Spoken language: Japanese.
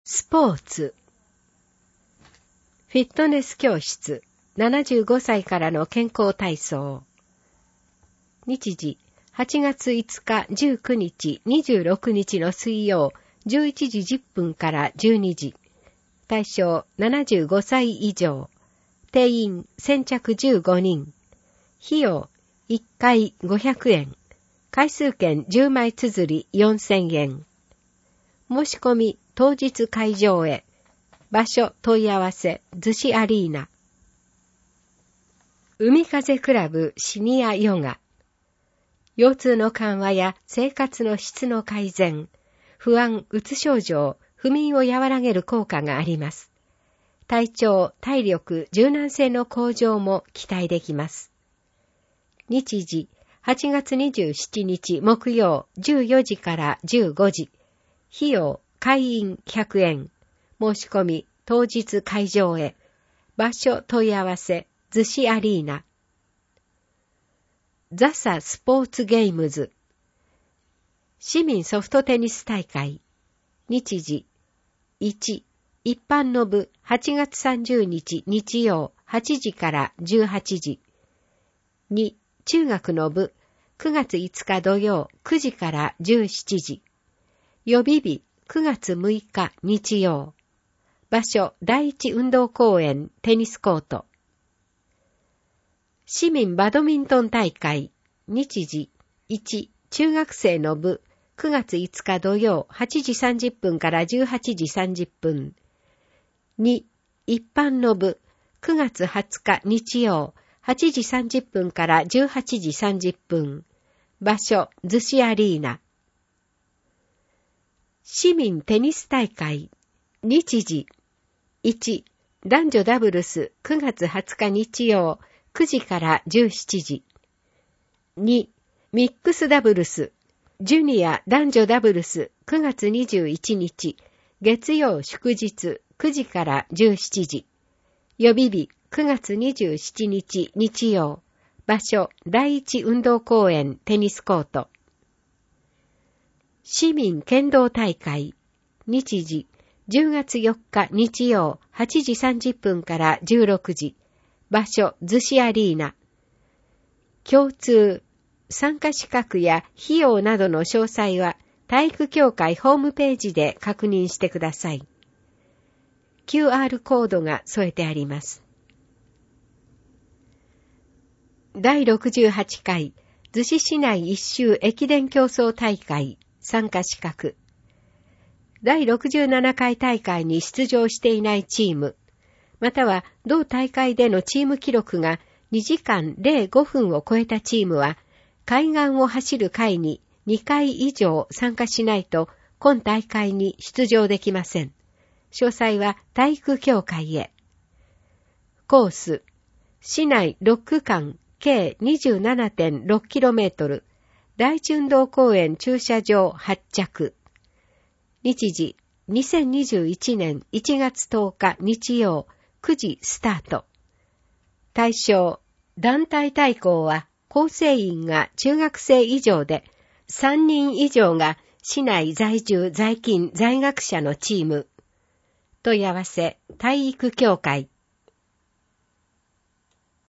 スポーツ。フィットネス教室。75歳からの健康体操。日時、8月5日、19日、26日の水曜、11時10分から12時。対象、75歳以上。定員、先着15人。費用、1回500円。回数券10枚綴り4000円。申し込み、当日会場へ。場所問い合わせ、逗子アリーナ。海風クラブシニアヨガ。腰痛の緩和や生活の質の改善、不安、うつ症状、不眠を和らげる効果があります。体調、体力、柔軟性の向上も期待できます。日時、8月27日木曜14時から15時。費用、会員100円。申し込み、当日会場へ。場所問い合わせ、逗子アリーナ。ザサスポーツゲームズ。市民ソフトテニス大会。日時。1、一般の部8月30日日曜8時から18時。2、中学の部9月5日土曜9時から17時。予備日9月6日日曜。場所第一運動公園テニスコート。市民バドミントン大会。日時。1、中学生の部9月5日土曜8時30分から18時30分。2、一般の部9月20日日曜8時30分から18時30分。場所逗子アリーナ。市民テニス大会。日時。1、男女ダブルス9月20日日曜9時から17時。2、ミックスダブルスジュニア男女ダブルス9月21日月曜祝日9時から17時。予備日9月27日日曜。場所第一運動公園テニスコート。市民剣道大会。日時。10月4日日曜8時30分から16時。場所逗子アリーナ。共通、参加資格や費用などの詳細は体育協会ホームページで確認してください。QR コードが添えてあります。第68回逗子市内一周駅伝競争大会参加資格。第67回大会に出場していないチーム、または同大会でのチーム記録が2時間05分を超えたチームは、海岸を走る会に2回以上参加しないと今大会に出場できません。詳細は体育協会へ。コース、市内6区間計 27.6km、第一運動公園駐車場発着。日時、2021年1月10日日曜9時スタート。対象、団体対抗は構成員が中学生以上で、3人以上が市内在住在勤在学者のチーム。問い合わせ、体育協会。